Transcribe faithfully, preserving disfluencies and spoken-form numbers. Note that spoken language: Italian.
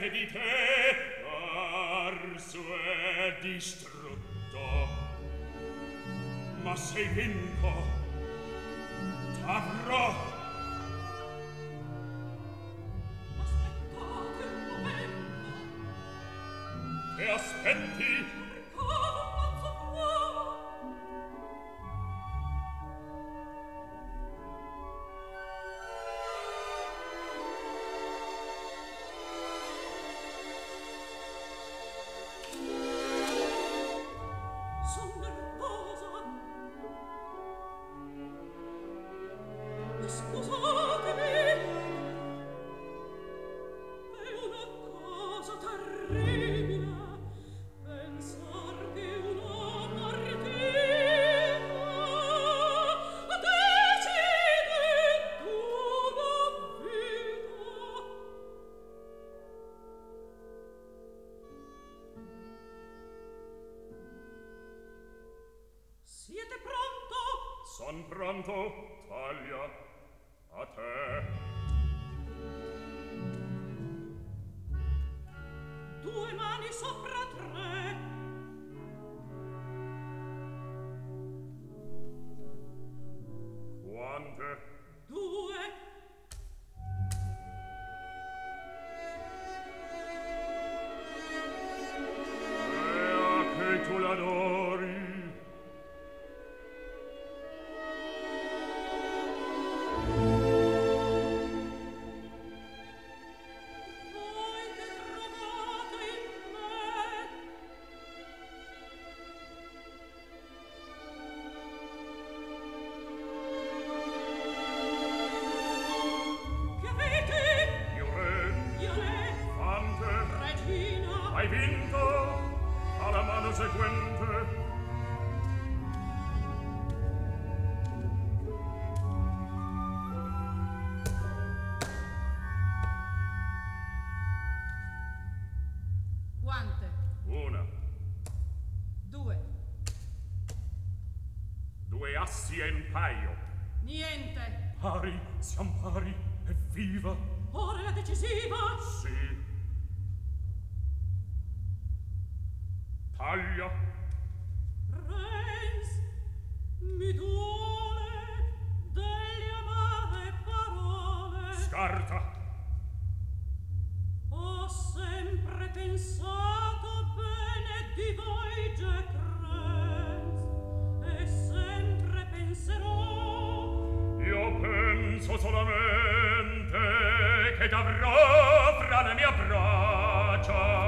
che di te l'arso è distrutto, ma se vinco t'avrò. Aspettate un momento. Che aspetti? Ricavo un mazzo nuovo. Son nervosa. Scusatemi. È una cosa terribile pensar che una partita decide d'una vita. Siete pronto? Son pronto, Taglia, a te. Due mani sopra tre. Quante? Due. Ea che tu l'adori. Voi che trovate in me. Che avete? Io re, Io re, Fante, regina. hai vinto alla mano seguente. Quante? Una, Due. due assi e un paio. Niente. Pari, siam pari, evviva. Ora è la decisiva. Sì. Taglia. Reis, mi duole delle amare parole. Scarta. Ho sempre pensato bene di voi, Jack Reis, e sempre penserò. Io penso solamente che t'avrò fra le mie braccia.